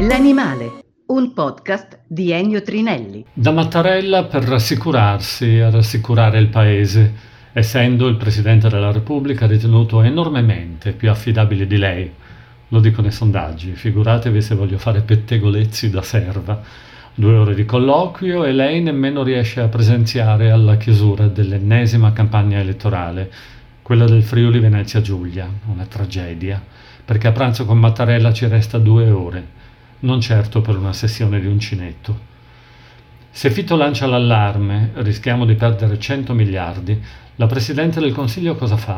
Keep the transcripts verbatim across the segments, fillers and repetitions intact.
L'animale, un podcast di Ennio Trinelli. Da Mattarella per rassicurarsi e rassicurare il paese, essendo il Presidente della Repubblica ritenuto enormemente più affidabile di lei. Lo dicono i sondaggi, figuratevi se voglio fare pettegolezzi da serva. Due ore di colloquio e lei nemmeno riesce a presenziare alla chiusura dell'ennesima campagna elettorale, quella del Friuli Venezia Giulia, una tragedia, perché a pranzo con Mattarella ci resta due ore. Non certo per una sessione di uncinetto. Se Fitto lancia l'allarme, rischiamo di perdere cento miliardi, la Presidente del Consiglio cosa fa?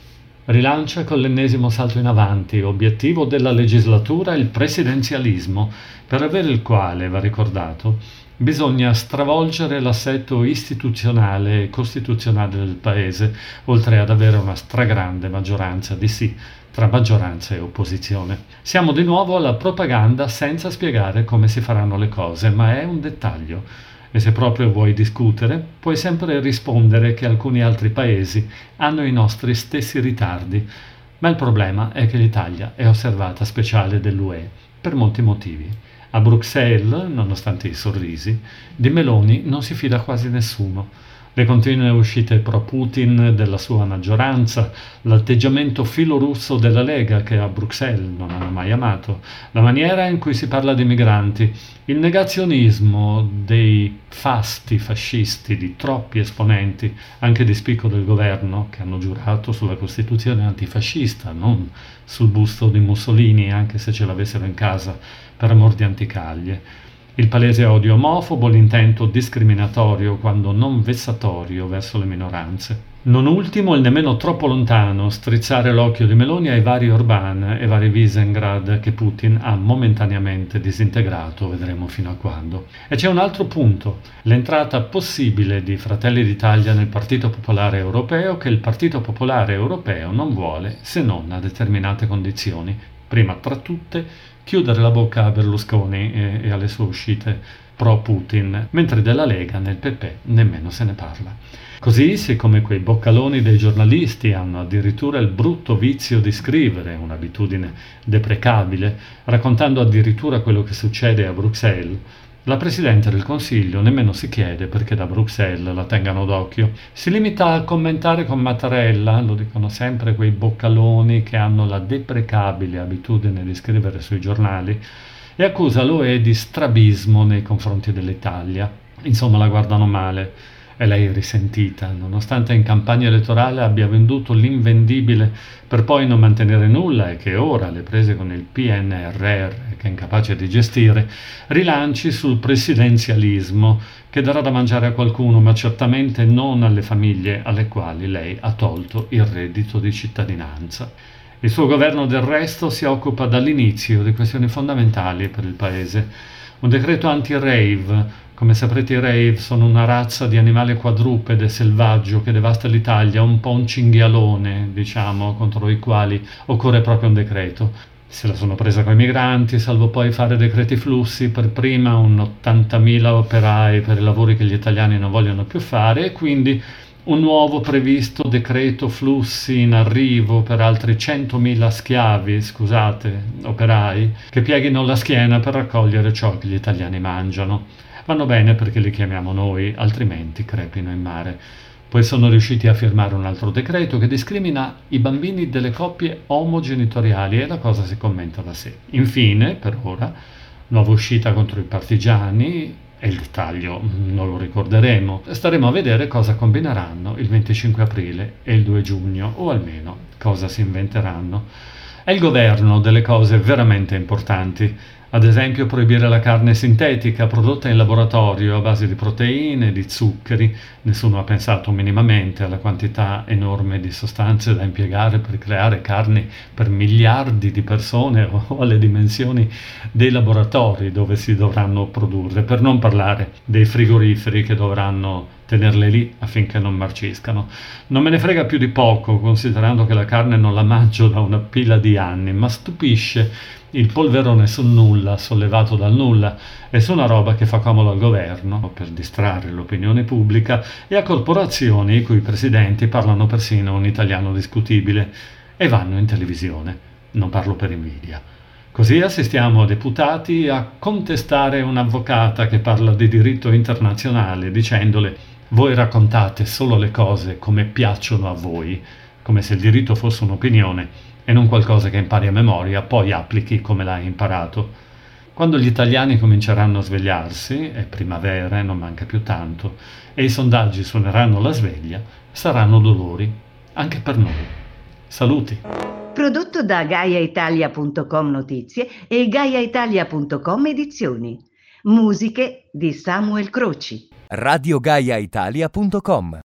Rilancia con l'ennesimo salto in avanti, obiettivo della legislatura il presidenzialismo, per avere il quale, va ricordato, bisogna stravolgere l'assetto istituzionale e costituzionale del Paese, oltre ad avere una stragrande maggioranza di sì, tra maggioranza e opposizione. Siamo di nuovo alla propaganda senza spiegare come si faranno le cose, ma è un dettaglio. E se proprio vuoi discutere, puoi sempre rispondere che alcuni altri paesi hanno i nostri stessi ritardi. Ma il problema è che l'Italia è osservata speciale dell'U E, per molti motivi. A Bruxelles, nonostante i sorrisi, di Meloni non si fida quasi nessuno. Le continue uscite pro-Putin della sua maggioranza, l'atteggiamento filorusso della Lega che a Bruxelles non hanno mai amato, la maniera in cui si parla di migranti, il negazionismo dei fasti fascisti di troppi esponenti, anche di spicco del governo, che hanno giurato sulla Costituzione antifascista, non sul busto di Mussolini, anche se ce l'avessero in casa per amor di anticaglie. Il palese odio omofobo, l'intento discriminatorio quando non vessatorio verso le minoranze. Non ultimo il nemmeno troppo lontano strizzare l'occhio di Meloni ai vari Orbán e vari Visegrad che Putin ha momentaneamente disintegrato, vedremo fino a quando. E c'è un altro punto, l'entrata possibile di Fratelli d'Italia nel Partito Popolare Europeo che il Partito Popolare Europeo non vuole se non a determinate condizioni. Prima tra tutte chiudere la bocca a Berlusconi e, e alle sue uscite pro-Putin, mentre della Lega nel P P nemmeno se ne parla. Così, siccome quei boccaloni dei giornalisti hanno addirittura il brutto vizio di scrivere, un'abitudine deprecabile, raccontando addirittura quello che succede a Bruxelles, la Presidente del Consiglio nemmeno si chiede perché da Bruxelles la tengano d'occhio. Si limita a commentare con Mattarella, lo dicono sempre quei boccaloni che hanno la deprecabile abitudine di scrivere sui giornali, e accusa l'U E di strabismo nei confronti dell'Italia. Insomma, la guardano male. E lei è risentita, nonostante in campagna elettorale abbia venduto l'invendibile per poi non mantenere nulla e che ora, alle prese con il P N R R che è incapace di gestire, rilanci sul presidenzialismo che darà da mangiare a qualcuno, ma certamente non alle famiglie alle quali lei ha tolto il reddito di cittadinanza. Il suo governo del resto si occupa dall'inizio di questioni fondamentali per il Paese. Un decreto anti-rave. Come saprete, i rave sono una razza di animale quadrupede selvaggio che devasta l'Italia, un po' un cinghialone, diciamo, contro i quali occorre proprio un decreto. Se la sono presa coi migranti, salvo poi fare decreti flussi, per prima un ottantamila operai per i lavori che gli italiani non vogliono più fare, e quindi un nuovo previsto decreto flussi in arrivo per altri centomila schiavi, scusate, operai, che pieghino la schiena per raccogliere ciò che gli italiani mangiano. Vanno bene perché li chiamiamo noi, altrimenti crepino in mare. Poi sono riusciti a firmare un altro decreto che discrimina i bambini delle coppie omogenitoriali e la cosa si commenta da sé. Infine, per ora, nuova uscita contro i partigiani, e il dettaglio non lo ricorderemo. Staremo a vedere cosa combineranno il venticinque aprile e il due giugno, o almeno cosa si inventeranno. È il governo delle cose veramente importanti. Ad esempio proibire la carne sintetica prodotta in laboratorio a base di proteine, di zuccheri. Nessuno ha pensato minimamente alla quantità enorme di sostanze da impiegare per creare carni per miliardi di persone o alle dimensioni dei laboratori dove si dovranno produrre, per non parlare dei frigoriferi che dovranno tenerle lì affinché non marciscano. Non me ne frega più di poco, considerando che la carne non la mangio da una pila di anni, ma stupisce il polverone sul nulla, sollevato dal nulla, e su una roba che fa comodo al governo, per distrarre l'opinione pubblica, e a corporazioni i cui presidenti parlano persino un italiano discutibile, e vanno in televisione. Non parlo per invidia. Così assistiamo a deputati a contestare un'avvocata che parla di diritto internazionale dicendole: voi raccontate solo le cose come piacciono a voi, come se il diritto fosse un'opinione e non qualcosa che impari a memoria, poi applichi come l'hai imparato. Quando gli italiani cominceranno a svegliarsi, è primavera e non manca più tanto, e i sondaggi suoneranno la sveglia, saranno dolori, anche per noi. Saluti! Prodotto da gaia italia punto com Notizie e gaia italia punto com Edizioni. Musiche di Samuel Croci. radio gaia italia punto com